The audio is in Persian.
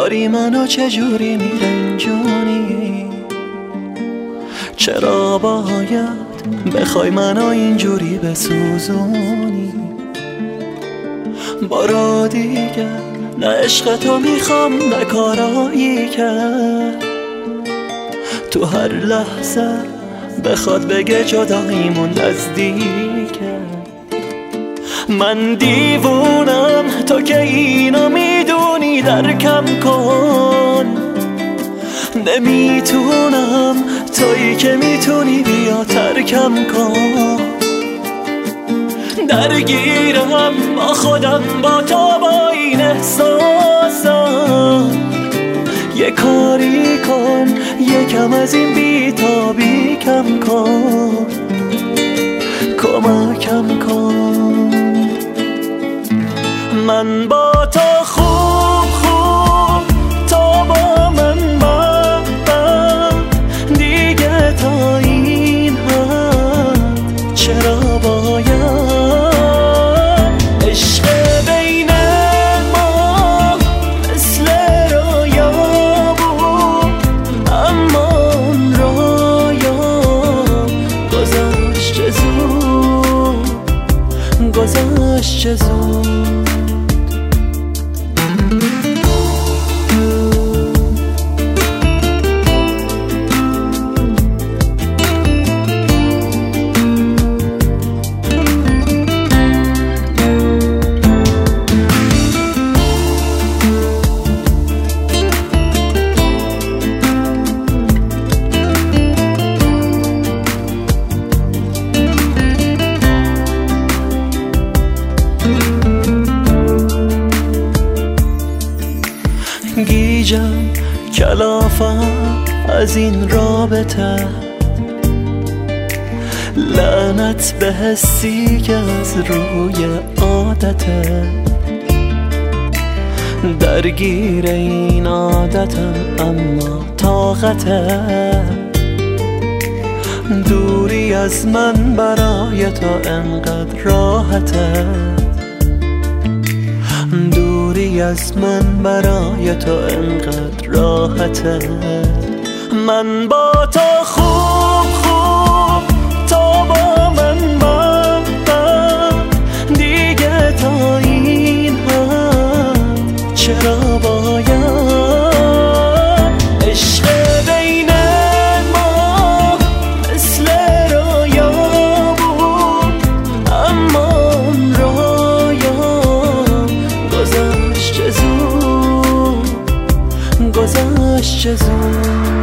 داری منو چجوری میرنجونی؟ چرا باید بخوای منو اینجوری بسوزونی؟ بارا دیگه نه عشق تو میخوام نه کارایی کرد تو هر لحظه بخواد بگه جداییمون نزدیکه. من دیوونم تو که اینو میدونی درکم کن، نمیتونم تویی که میتونی بیا ترکم کن. درگیرم با خودم با تو با این احساسم، یه کاری کن یکم از این بیتابی کم کن، کمکم کن. من با تو خوب تو با من بد دیگه تا این حد چرا باید عشق بین ما مثل رویا بود، اما اون رویا گذشت چه زود، گذشت چه زود. گیجم کلافم از این رابطه، لعنت به حسی که از روی عادته. درگیر این عادتم اما طاقته، دوری از من برای تو انقدر راحته، دوری از من برای تو انقدر راحته. من با تو خوب تو با من بد دیگه تا این حد چرا باید عشق بین ما مثل رویا بود، اما اون رویا گذشت چه زود، گذشت چه زود.